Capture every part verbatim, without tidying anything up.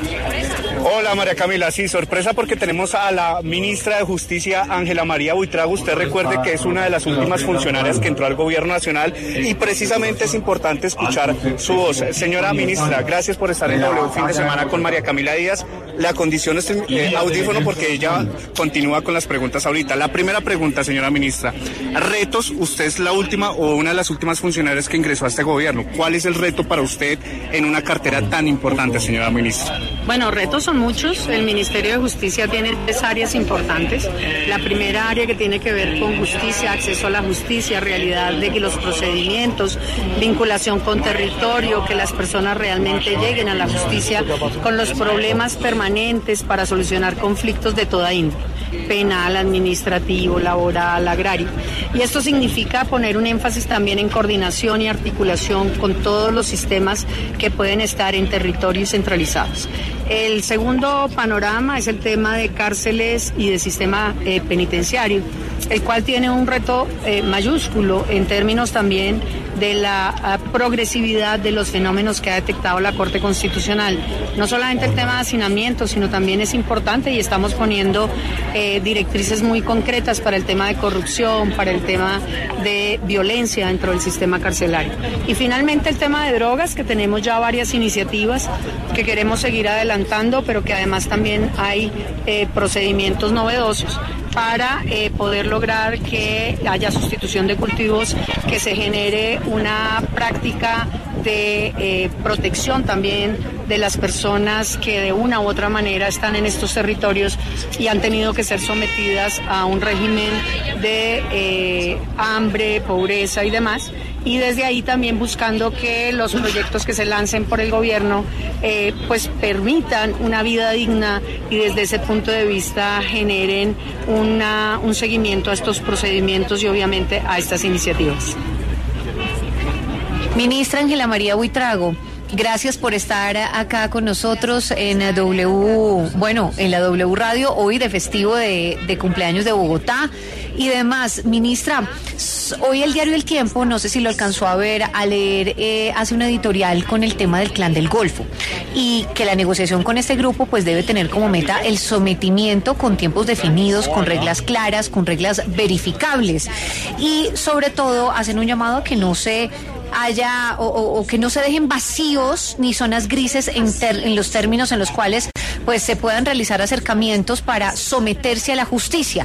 Hola María Camila, sí, sorpresa porque tenemos a la ministra de Justicia, Ángela María Buitrago. Usted recuerde que es una de las últimas funcionarias que entró al gobierno nacional y precisamente es importante escuchar su voz. Señora ministra, gracias por estar en W Fin de Semana con María Camila Díaz. Le acondiciono este eh, audífono porque ella continúa con las preguntas ahorita. La primera pregunta, señora ministra. Retos, usted es la última o una de las últimas funcionarias que ingresó a este gobierno. ¿Cuál es el reto para usted en una cartera tan importante, señora ministra? Bueno, retos son muchos. El Ministerio de Justicia tiene tres áreas importantes. La primera área que tiene que ver con justicia, acceso a la justicia, realidad de que los procedimientos, vinculación con territorio, que las personas realmente lleguen a la justicia con los problemas permanentes para solucionar conflictos de toda índole, penal, administrativo, laboral, agrario. Y esto significa poner un énfasis también en coordinación y articulación con todos los sistemas que pueden estar en territorios centralizados. El segundo panorama es el tema de cárceles y de sistema eh, penitenciario, el cual tiene un reto eh, mayúsculo en términos también de la uh, progresividad de los fenómenos que ha detectado la Corte Constitucional. No solamente el tema de hacinamiento, sino también es importante y estamos poniendo eh, directrices muy concretas para el tema de corrupción, para el tema de violencia dentro del sistema carcelario. Y finalmente el tema de drogas, que tenemos ya varias iniciativas que queremos seguir adelantando, pero que además también hay eh, procedimientos novedosos para eh, poder lograr que haya sustitución de cultivos, que se genere una práctica de eh, protección también de las personas que de una u otra manera están en estos territorios y han tenido que ser sometidas a un régimen de eh, hambre, pobreza y demás. Y desde ahí también buscando que los proyectos que se lancen por el gobierno eh, pues permitan una vida digna y desde ese punto de vista generen una, un seguimiento a estos procedimientos y obviamente a estas iniciativas. Ministra Ángela María Buitrago, gracias por estar acá con nosotros en W, bueno, en la W Radio, hoy de festivo de, de cumpleaños de Bogotá y demás. Ministra, hoy el diario El Tiempo, no sé si lo alcanzó a ver, a leer, eh, hace un editorial con el tema del Clan del Golfo y que la negociación con este grupo pues debe tener como meta el sometimiento con tiempos definidos, con reglas claras, con reglas verificables y sobre todo hacen un llamado a que no se haya o, o, o que no se dejen vacíos ni zonas grises en, ter, en los términos en los cuales pues se puedan realizar acercamientos para someterse a la justicia.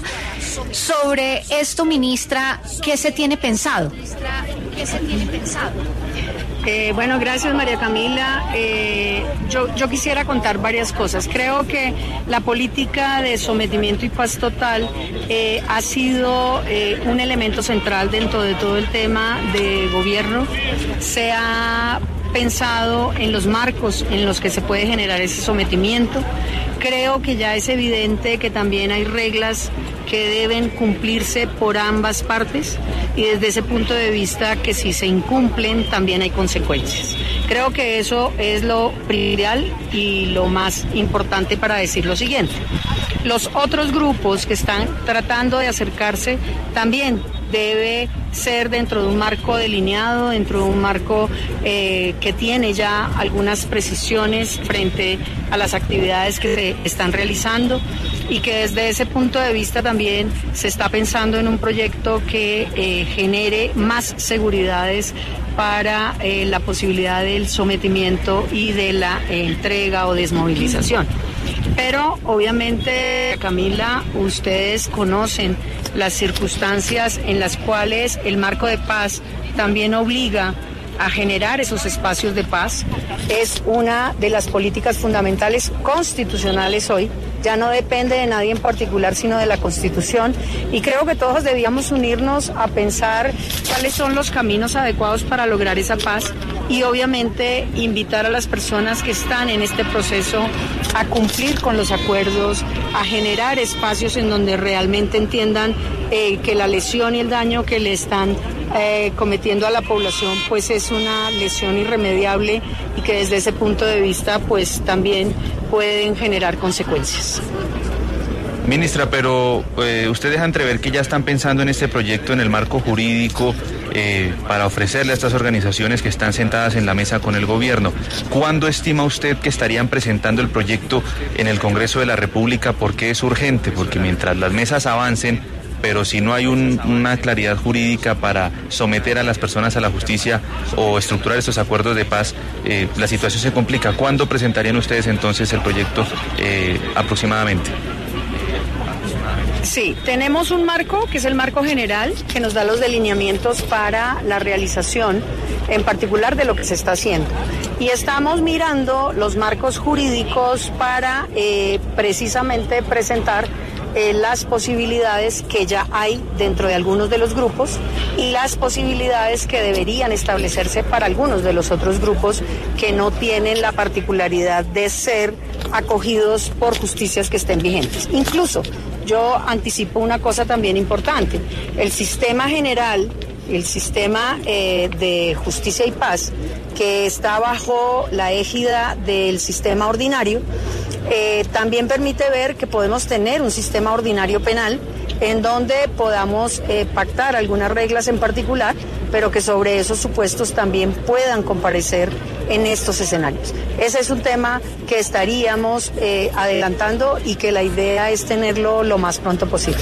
Sobre esto, ministra, ¿qué se tiene pensado? ¿Qué se tiene pensado? Eh, bueno, gracias María Camila. Eh, yo, yo quisiera contar varias cosas. Creo que la política de sometimiento y paz total eh, ha sido eh, un elemento central dentro de todo el tema de gobierno. Se ha pensado en los marcos en los que se puede generar ese sometimiento. Creo que ya es evidente que también hay reglas que deben cumplirse por ambas partes y desde ese punto de vista que si se incumplen también hay consecuencias. Creo que eso es lo primordial y lo más importante para decir lo siguiente. Los otros grupos que están tratando de acercarse también debe ser dentro de un marco delineado, dentro de un marco eh, que tiene ya algunas precisiones frente a las actividades que se están realizando y que desde ese punto de vista también se está pensando en un proyecto que eh, genere más seguridades para eh, la posibilidad del sometimiento y de la eh, entrega o desmovilización. Pero obviamente, Camila, ustedes conocen las circunstancias en las cuales el marco de paz también obliga a generar esos espacios de paz. Es una de las políticas fundamentales constitucionales hoy. Ya no depende de nadie en particular, sino de la Constitución. Y creo que todos debíamos unirnos a pensar cuáles son los caminos adecuados para lograr esa paz y obviamente invitar a las personas que están en este proceso a cumplir con los acuerdos, a generar espacios en donde realmente entiendan eh, que la lesión y el daño que le están eh, cometiendo a la población pues es una lesión irremediable y que desde ese punto de vista pues también pueden generar consecuencias. Ministra, pero eh, usted deja entrever que ya están pensando en este proyecto en el marco jurídico eh, para ofrecerle a estas organizaciones que están sentadas en la mesa con el gobierno. ¿Cuándo estima usted que estarían presentando el proyecto en el Congreso de la República? ¿Por qué es urgente? Porque mientras las mesas avancen, pero si no hay un, una claridad jurídica para someter a las personas a la justicia o estructurar estos acuerdos de paz, eh, la situación se complica. ¿Cuándo presentarían ustedes entonces el proyecto eh, aproximadamente? Sí, tenemos un marco, que es el marco general, que nos da los delineamientos para la realización, en particular de lo que se está haciendo. Y estamos mirando los marcos jurídicos para eh, precisamente presentar Eh, las posibilidades que ya hay dentro de algunos de los grupos y las posibilidades que deberían establecerse para algunos de los otros grupos que no tienen la particularidad de ser acogidos por justicias que estén vigentes. Incluso yo anticipo una cosa también importante: el sistema general, el sistema eh, de justicia y paz, que está bajo la égida del sistema ordinario, Eh, también permite ver que podemos tener un sistema ordinario penal en donde podamos eh, pactar algunas reglas en particular, pero que sobre esos supuestos también puedan comparecer en estos escenarios. Ese es un tema que estaríamos eh, adelantando y que la idea es tenerlo lo más pronto posible.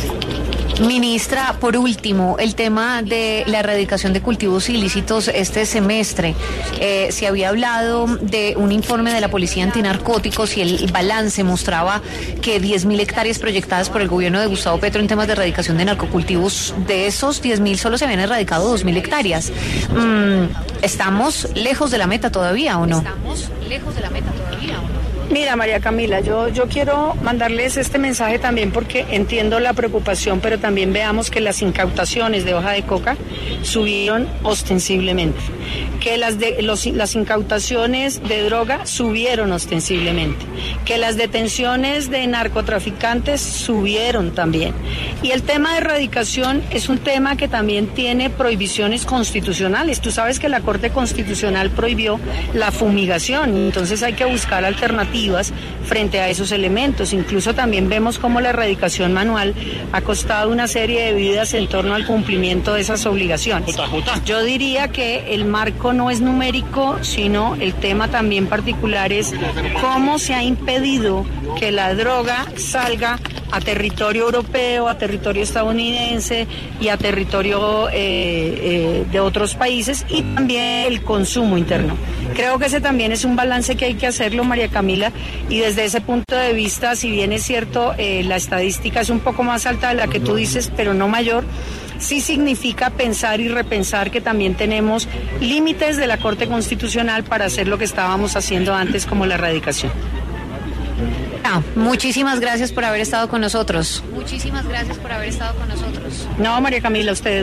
Ministra, por último, el tema de la erradicación de cultivos ilícitos este semestre. Eh, se había hablado de un informe de la Policía Antinarcóticos y el balance mostraba que diez mil hectáreas proyectadas por el gobierno de Gustavo Petro en temas de erradicación de narcocultivos, de esos diez mil solo se habían erradicado dos mil hectáreas. Mm, ¿Estamos lejos de la meta todavía o no? ¿Estamos lejos de la meta todavía o no? Mira, María Camila, yo, yo quiero mandarles este mensaje también porque entiendo la preocupación, pero también veamos que las incautaciones de hoja de coca subieron ostensiblemente, que las, de, los, las incautaciones de droga subieron ostensiblemente, que las detenciones de narcotraficantes subieron también. Y el tema de erradicación es un tema que también tiene prohibiciones constitucionales. Tú sabes que la Corte Constitucional prohibió la fumigación, entonces hay que buscar alternativas frente a esos elementos. Incluso también vemos cómo la erradicación manual ha costado una serie de vidas en torno al cumplimiento de esas obligaciones. Yo diría que el marco no es numérico, sino el tema también particular es cómo se ha impedido que la droga salga a territorio europeo, a territorio estadounidense y a territorio eh, eh, de otros países, y también el consumo interno. Creo que ese también es un balance que hay que hacerlo, María Camila, y desde ese punto de vista, si bien es cierto, eh, la estadística es un poco más alta de la que tú dices, pero no mayor, sí significa pensar y repensar que también tenemos límites de la Corte Constitucional para hacer lo que estábamos haciendo antes, como la erradicación. Ah, muchísimas gracias por haber estado con nosotros. Muchísimas gracias por haber estado con nosotros. No, María Camila, ustedes.